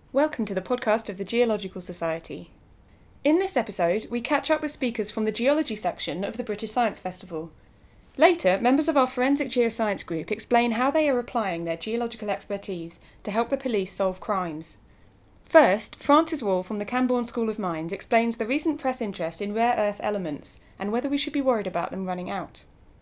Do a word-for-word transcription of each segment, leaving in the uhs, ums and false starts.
Welcome to the podcast of the Geological Society. In this episode, we catch up with speakers from the geology section of the British Science Festival. Later, members of our Forensic Geoscience group explain how they are applying their geological expertise to help the police solve crimes. First, Frances Wall from the Camborne School of Mines explains the recent press interest in rare earth elements and whether we should be worried about them running out.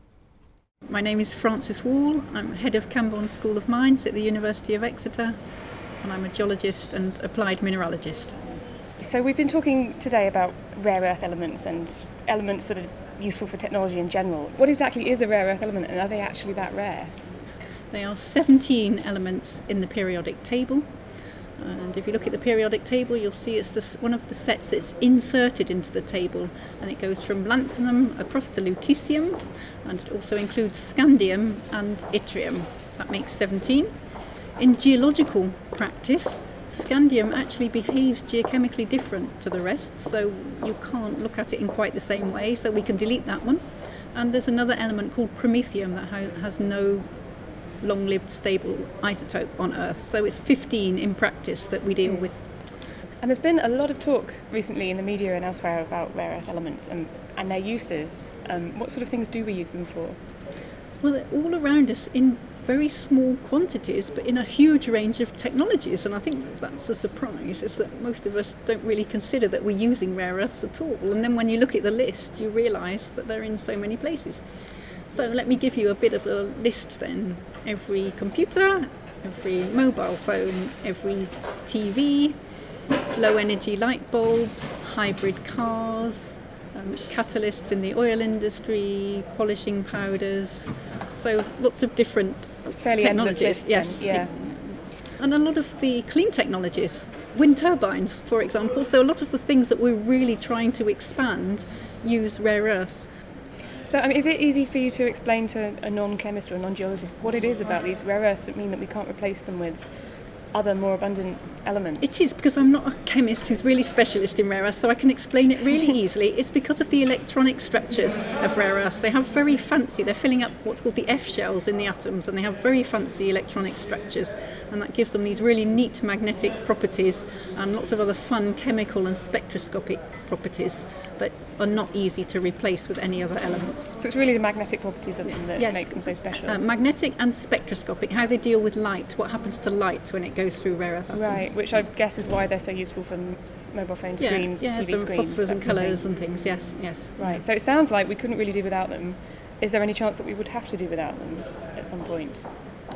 My name is Frances Wall. I'm head of Camborne School of Mines at the University of Exeter, and I'm a geologist and applied mineralogist. So we've been talking today about rare earth elements and elements that are useful for technology in general. What exactly is a rare earth element, and are they actually that rare? There are seventeen elements in the periodic table, and if you look at the periodic table you'll see it's this, one of the sets that's inserted into the table, and it goes from lanthanum across to lutetium, and it also includes scandium and yttrium. That makes seventeen. In geological practice, scandium actually behaves geochemically different to the rest, so you can't look at it in quite the same way, so we can delete that one. And there's another element called promethium that ha- has no long-lived stable isotope on Earth, so it's fifteen in practice that we deal mm. with. And there's been a lot of talk recently in the media and elsewhere about rare earth elements and, and their uses. Um, what sort of things do we use them for? Well, they're all around us in very small quantities, but in a huge range of technologies, and I think that's a surprise, is that most of us don't really consider that we're using rare earths at all, and then when you look at the list you realise that they're in so many places. So let me give you a bit of a list then. Every computer, every mobile phone, every T V, low energy light bulbs, hybrid cars, um, catalysts in the oil industry, polishing powders, so lots of different it's fairly technologies. Yes, yeah. And a lot of the clean technologies, wind turbines, for example. So a lot of the things that we're really trying to expand use rare earths. So, I mean, is it easy for you to explain to a non-chemist or a non-geologist what it is about these rare earths that mean that we can't replace them with other more abundant elements? It is, because I'm not a chemist who's really specialist in rare earths, so I can explain it really easily. It's because of the electronic structures of rare earths. They have very fancy, they're filling up what's called the F shells in the atoms, and they have very fancy electronic structures, and that gives them these really neat magnetic properties and lots of other fun chemical and spectroscopic properties that are not easy to replace with any other elements. So it's really the magnetic properties of them that yes. makes them so special? Uh, magnetic and spectroscopic, how they deal with light, what happens to light when it goes through rare earth atoms. Right, which I guess is why they're so useful for mobile phone screens, yeah, yeah, T V some screens. phosphors and kind of colours thing. and things, yes, yes. Right, so it sounds like we couldn't really do without them. Is there any chance that we would have to do without them at some point?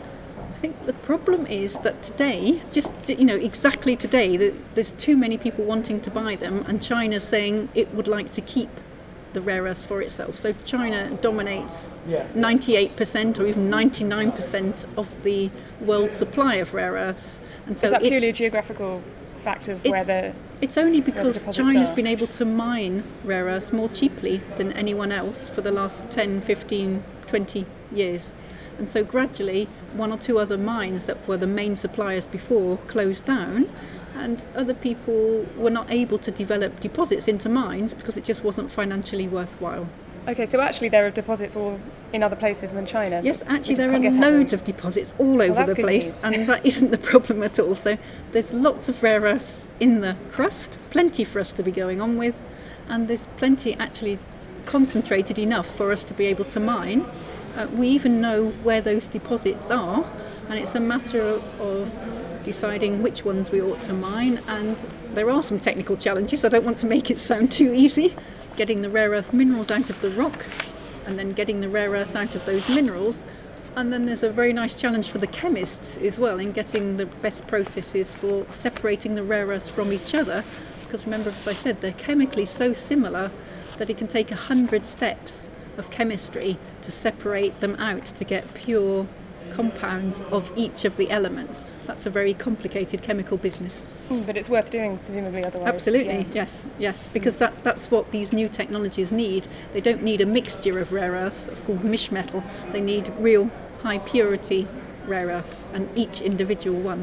I think the problem is that today, just, you know, exactly today, that there's too many people wanting to buy them, and China's saying it would like to keep the rare earths for itself. So China dominates ninety-eight percent or even ninety-nine percent of the world supply of rare earths. And so is that purely a geographical fact of where the It's only because the China's are? been able to mine rare earths more cheaply than anyone else for the last ten, fifteen, twenty years. And so gradually one or two other mines that were the main suppliers before closed down, and other people were not able to develop deposits into mines because it just wasn't financially worthwhile. Okay, so actually there are deposits all in other places than China? Yes, actually there are loads of deposits all over well, the place, and that isn't the problem at all. So there's lots of rare earths in the crust, plenty for us to be going on with, and there's plenty actually concentrated enough for us to be able to mine. Uh, we even know where those deposits are, and it's a matter of deciding which ones we ought to mine, and there are some technical challenges. I don't want to make it sound too easy. Getting the rare earth minerals out of the rock, and then getting the rare earths out of those minerals, and then there's a very nice challenge for the chemists as well in getting the best processes for separating the rare earths from each other, because remember, as I said, they're chemically so similar that it can take a hundred steps of chemistry to separate them out to get pure compounds of each of the elements. That's a very complicated chemical business. Mm, but it's worth doing, presumably, otherwise. Absolutely, yeah. yes, yes, because mm. that, that's what these new technologies need. They don't need a mixture of rare earths, it's called mish metal. They need real high purity rare earths, and each individual one.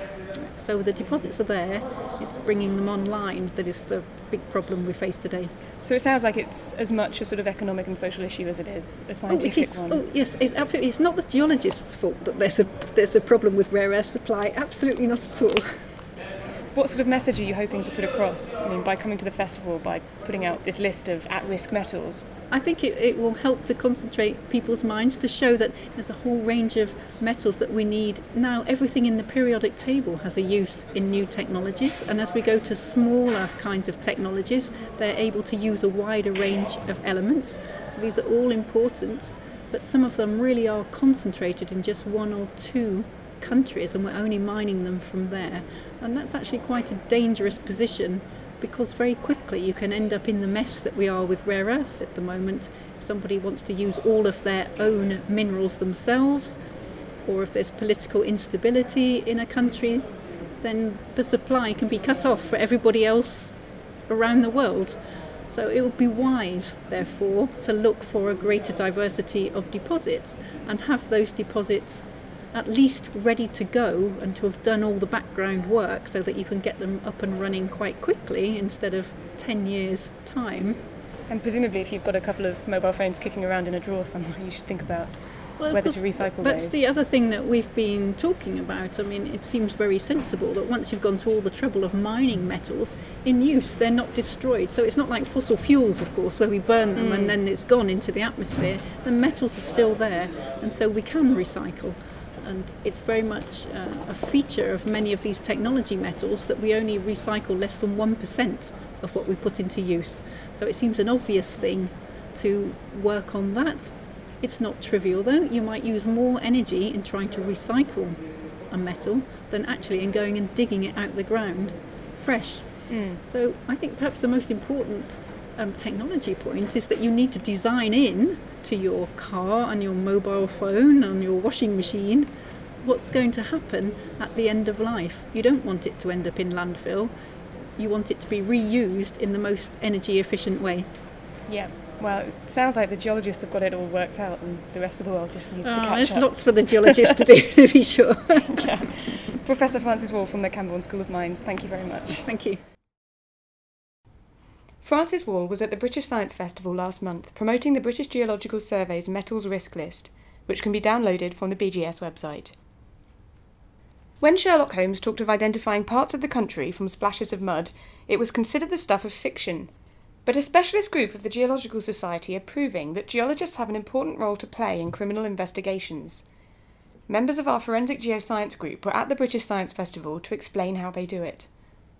So the deposits are there, it's bringing them online that is the big problem we face today. So it sounds like it's as much a sort of economic and social issue as it is a scientific oh, it is. one. Oh yes, it's absolutely. It's not the geologists' fault that there's a there's a problem with rare earth supply. Absolutely not at all. What sort of message are you hoping to put across? I mean, by coming to the festival, by putting out this list of at-risk metals? I think it, it will help to concentrate people's minds to show that there's a whole range of metals that we need. Now, everything in the periodic table has a use in new technologies, and as we go to smaller kinds of technologies, they're able to use a wider range of elements. So these are all important, but some of them really are concentrated in just one or two countries, and we're only mining them from there. And that's actually quite a dangerous position, because very quickly you can end up in the mess that we are with rare earths at the moment. If somebody wants to use all of their own minerals themselves, or if there's political instability in a country, then the supply can be cut off for everybody else around the world. So it would be wise, therefore, to look for a greater diversity of deposits and have those deposits at least ready to go and to have done all the background work so that you can get them up and running quite quickly instead of ten years' time. And presumably if you've got a couple of mobile phones kicking around in a drawer somewhere, you should think about well, whether to recycle that's those. The other thing that we've been talking about. I mean, it seems very sensible that once you've gone to all the trouble of mining metals, in use they're not destroyed. So it's not like fossil fuels, of course, where we burn them mm. and then it's gone into the atmosphere. The metals are still there, and so we can recycle. And it's very much uh, a feature of many of these technology metals that we only recycle less than one percent of what we put into use. So it seems an obvious thing to work on that. It's not trivial though. You might use more energy in trying to recycle a metal than actually in going and digging it out of the ground fresh. Mm. So I think perhaps the most important um, technology point is that you need to design in to your car and your mobile phone and your washing machine what's going to happen at the end of life. You don't want it to end up in landfill. You want it to be reused in the most energy efficient way. Yeah, well, it sounds like the geologists have got it all worked out and the rest of the world just needs oh, to catch there's up. There's lots for the geologists to do, to be sure. Yeah. Professor Frances Wall from the Camborne School of Mines, thank you very much. Thank you. Frances Wall was at the British Science Festival last month promoting the British Geological Survey's Metals Risk List, which can be downloaded from the B G S website. When Sherlock Holmes talked of identifying parts of the country from splashes of mud, it was considered the stuff of fiction. But a specialist group of the Geological Society are proving that geologists have an important role to play in criminal investigations. Members of our Forensic Geoscience group were at the British Science Festival to explain how they do it.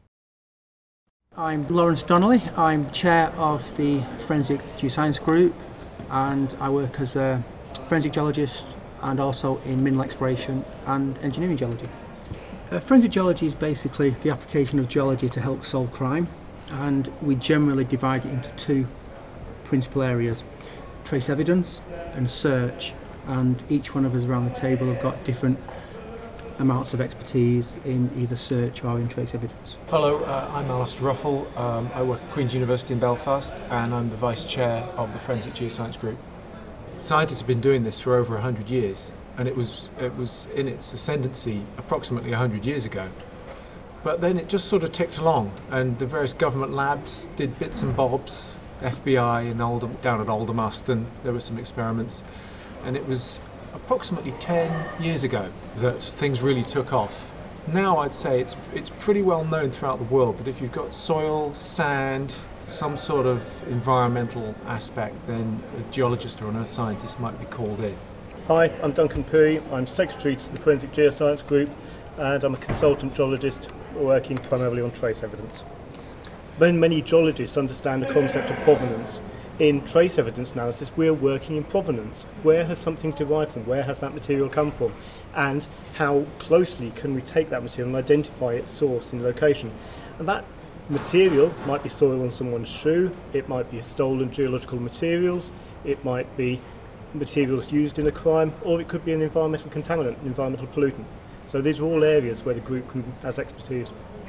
I'm Lawrence Donnelly. I'm chair of the Forensic Geoscience group, and I work as a forensic geologist and also in mineral exploration and engineering geology. Uh, forensic geology is basically the application of geology to help solve crime, and we generally divide it into two principal areas: trace evidence and search, and each one of us around the table have got different amounts of expertise in either search or in trace evidence. Hello, uh, I'm Alistair Ruffle. Um, I work at Queen's University in Belfast, and I'm the Vice Chair of the Forensic Geoscience Group. Scientists have been doing this for over one hundred years, and it was, it was in its ascendancy approximately one hundred years ago. But then it just sort of ticked along, and the various government labs did bits and bobs. F B I in Oldham, down at Aldermaston, there were some experiments, and it was approximately ten years ago that things really took off. Now I'd say it's it's pretty well known throughout the world that if you've got soil, sand, some sort of environmental aspect, then a geologist or an earth scientist might be called in. Hi, I'm Duncan Pooey. I'm secretary to the Forensic Geoscience Group, and I'm a consultant geologist working primarily on trace evidence. When many geologists understand the concept of provenance, in trace evidence analysis, we're working in provenance. Where has something derived from? Where has that material come from? And how closely can we take that material and identify its source and location? And that material might be soil on someone's shoe, it might be stolen geological materials, it might be materials used in a crime, or it could be an environmental contaminant, an environmental pollutant. So these are all areas where the group can, has expertise.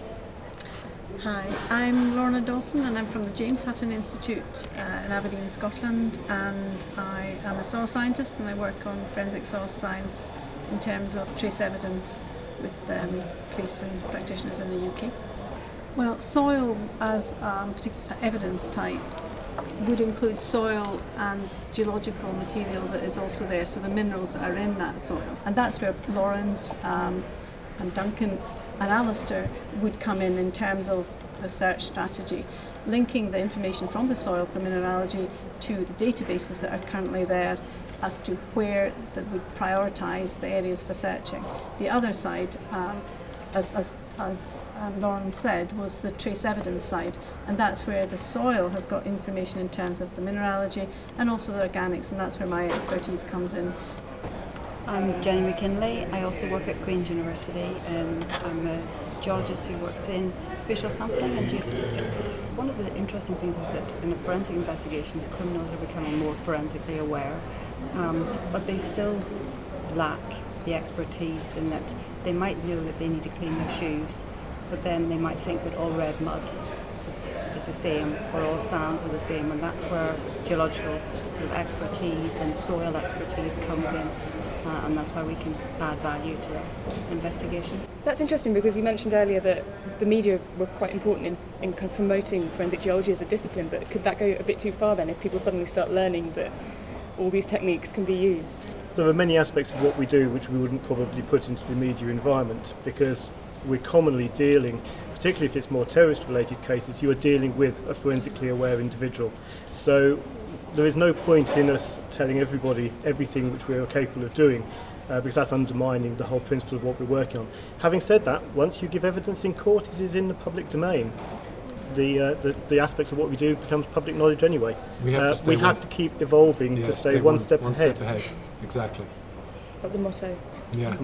Hi, I'm Lorna Dawson, and I'm from the James Hutton Institute uh, in Aberdeen, Scotland, and I am a soil scientist, and I work on forensic soil science in terms of trace evidence with um, police and practitioners in the U K. Well, soil as a particular evidence type would include soil and geological material that is also there, so the minerals that are in that soil. And that's where Lawrence um, and Duncan and Alistair would come in in terms of the search strategy, linking the information from the soil for mineralogy to the databases that are currently there as to where that would prioritise the areas for searching. The other side, um, as, as, as um, Lauren said, was the trace evidence side, and that's where the soil has got information in terms of the mineralogy and also the organics, and that's where my expertise comes in. I'm Jenny McKinley. I also work at Queen's University, and I'm a geologist who works in spatial sampling and geostatistics. One of the interesting things is that in a forensic investigations, criminals are becoming more forensically aware, um, but they still lack the expertise in that they might know that they need to clean their shoes, but then they might think that all red mud is the same or all sands are the same, and that's where geological sort of expertise and soil expertise comes in. Uh, and that's why we can add value to the investigation. That's interesting because you mentioned earlier that the media were quite important in, in kind of promoting forensic geology as a discipline, but could that go a bit too far then if people suddenly start learning that all these techniques can be used? There are many aspects of what we do which we wouldn't probably put into the media environment, because we're commonly dealing, particularly if it's more terrorist related cases, you are dealing with a forensically aware individual. So there is no point in us telling everybody everything which we are capable of doing, uh, because that's undermining the whole principle of what we're working on. Having said that, once you give evidence in court, it is in the public domain. The, uh, the the aspects of what we do becomes public knowledge anyway. We have, uh, to, stay we one, have to keep evolving yeah, to stay, stay one, one step one ahead. step ahead. Exactly. Like the motto. Yeah.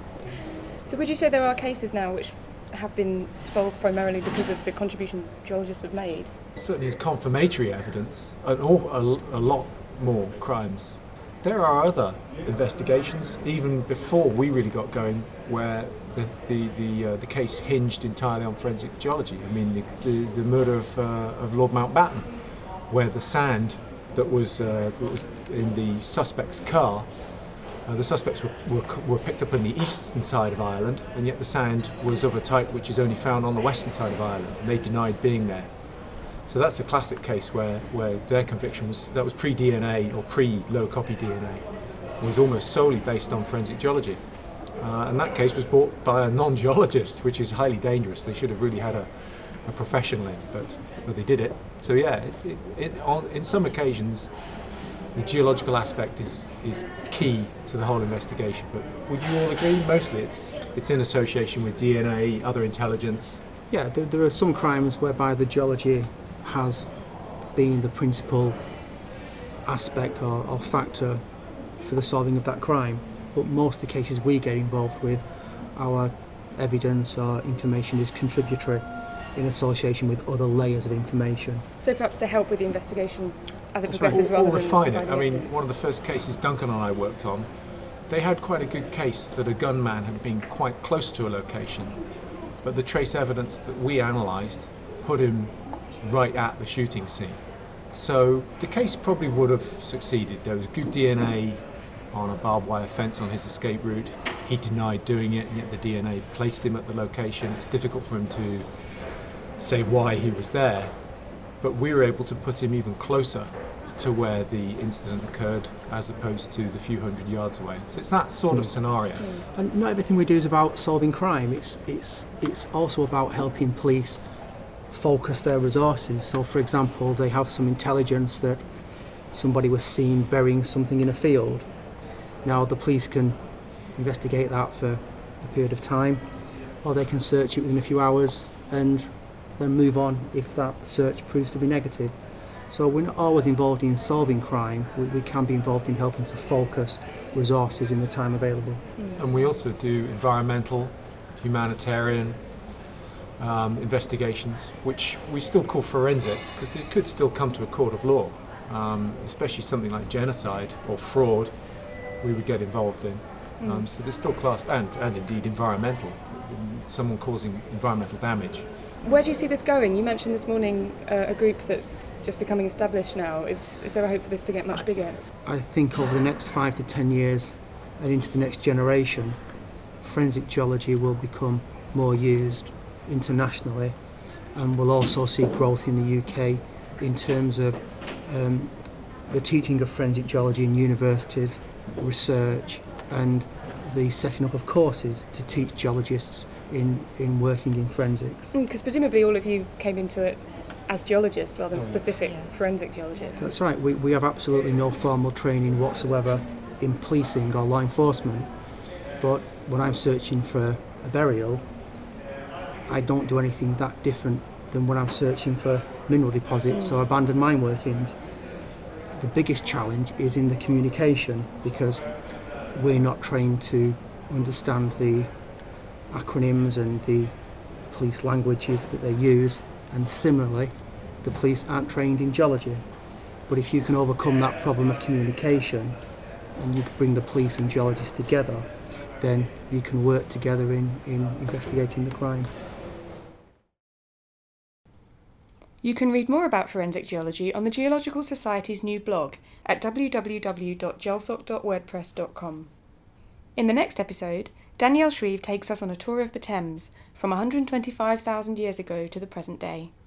So would you say there are cases now which have been solved primarily because of the contribution geologists have made? Certainly, as confirmatory evidence, an aw- a, a lot more crimes. There are other investigations, even before we really got going, where the the the, uh, the case hinged entirely on forensic geology. I mean, the the, the murder of, uh, of Lord Mountbatten, where the sand that was uh, that was in the suspect's car, uh, the suspects were, were were picked up on the eastern side of Ireland, and yet the sand was of a type which is only found on the western side of Ireland, and they denied being there. So that's a classic case where, where their conviction was, that was pre-D N A or pre-low copy D N A, was almost solely based on forensic geology. Uh, and that case was brought by a non-geologist, which is highly dangerous. They should have really had a, a professional in, but, but they did it. So yeah, it, it, it, on, in some occasions, the geological aspect is, is key to the whole investigation. But would you all agree? Mostly it's, it's in association with D N A, other intelligence. Yeah, there, there are some crimes whereby the geology has been the principal aspect or, or factor for the solving of that crime, but most of the cases we get involved with, our evidence or information is contributory in association with other layers of information. So perhaps to help with the investigation as it That's progresses, right. Or, rather or than refine it. providing I mean, evidence. one of the first cases Duncan and I worked on, they had quite a good case that a gunman had been quite close to a location, but the trace evidence that we analysed put him right at the shooting scene. So the case probably would have succeeded. There was good D N A on a barbed wire fence on his escape route. He denied doing it, and yet the D N A placed him at the location. It's difficult for him to say why he was there, but we were able to put him even closer to where the incident occurred as opposed to the few hundred yards away. So it's that sort of scenario. And not everything we do is about solving crime. It's it's it's also about helping police focus their resources. So for example, they have some intelligence that somebody was seen burying something in a field. Now the police can investigate that for a period of time, or they can search it within a few hours and then move on if that search proves to be negative. So we're not always involved in solving crime, we, we can be involved in helping to focus resources in the time available. And we also do environmental, humanitarian um, investigations, which we still call forensic, because they could still come to a court of law, um, especially something like genocide or fraud we would get involved in. Mm. Um, so they're still classed, and, and indeed environmental, someone causing environmental damage. Where do you see this going? You mentioned this morning uh, a group that's just becoming established now. Is is there a hope for this to get much bigger? I think over the next five to ten years and into the next generation, forensic geology will become more used internationally, and we'll also see growth in the U K in terms of um, the teaching of forensic geology in universities, research, and the setting up of courses to teach geologists in, in working in forensics. Because presumably all of you came into it as geologists rather than specific Yes. forensic geologists. That's right, we, we have absolutely no formal training whatsoever in policing or law enforcement, but when I'm searching for a burial, I don't do anything that different than when I'm searching for mineral deposits or abandoned mine workings. The biggest challenge is in the communication, because we're not trained to understand the acronyms and the police languages that they use, and similarly the police aren't trained in geology. But if you can overcome that problem of communication and you can bring the police and geologists together, then you can work together in, in investigating the crime. You can read more about forensic geology on the Geological Society's new blog at w w w dot gelsoc dot wordpress dot com. In the next episode, Danielle Shreve takes us on a tour of the Thames from one hundred twenty-five thousand years ago to the present day.